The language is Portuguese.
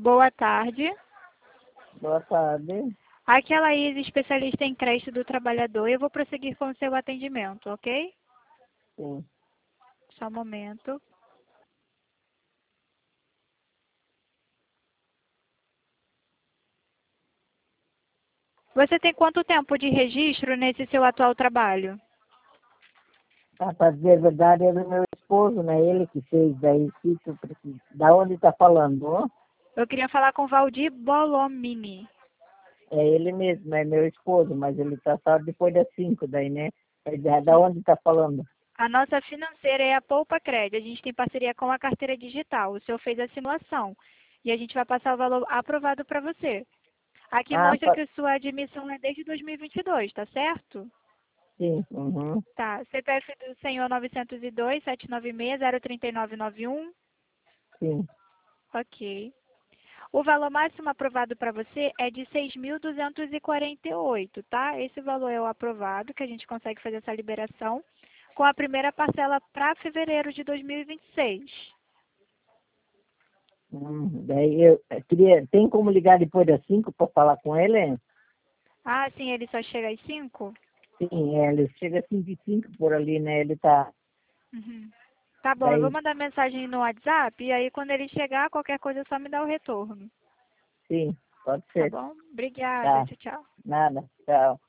Boa tarde. Boa tarde. Aqui é a Laís, especialista em crédito do trabalhador. Eu vou prosseguir com o seu atendimento, ok? Sim. Só um momento. Você tem quanto tempo de registro nesse seu atual trabalho? Para dizer a verdade, é do meu esposo, né? Ele que fez daí, se tu precisa. Da onde está falando? Ó? Eu queria falar com Valdir Bolomini. É ele mesmo, é meu esposo, mas ele está só depois das 5 daí, né? Da onde está falando? A nossa financeira é a Poupa Crédito. A gente tem parceria com a carteira digital. O senhor fez a simulação e a gente vai passar o valor aprovado para você. Aqui Ah, mostra que a sua admissão é desde 2022, tá certo? sim. Uhum. Tá. CPF do senhor 902-796-03991. Sim. Ok. O valor máximo aprovado para você é de 6.248, tá? Esse valor é o aprovado, que a gente consegue fazer essa liberação, com a primeira parcela para fevereiro de 2026. Daí eu queria. Tem como ligar depois das 5 para falar com ele? Ah, sim, ele só chega às 5? Sim, ele chega às 5 e 5 por ali, né? Ele tá. Uhum. Tá bom, eu vou Daí, mandar mensagem no WhatsApp e aí quando ele chegar, qualquer coisa é só me dá o retorno. sim, pode Tá ser. bom? Obrigada, Tá. tchau, tchau. Nada. Tchau.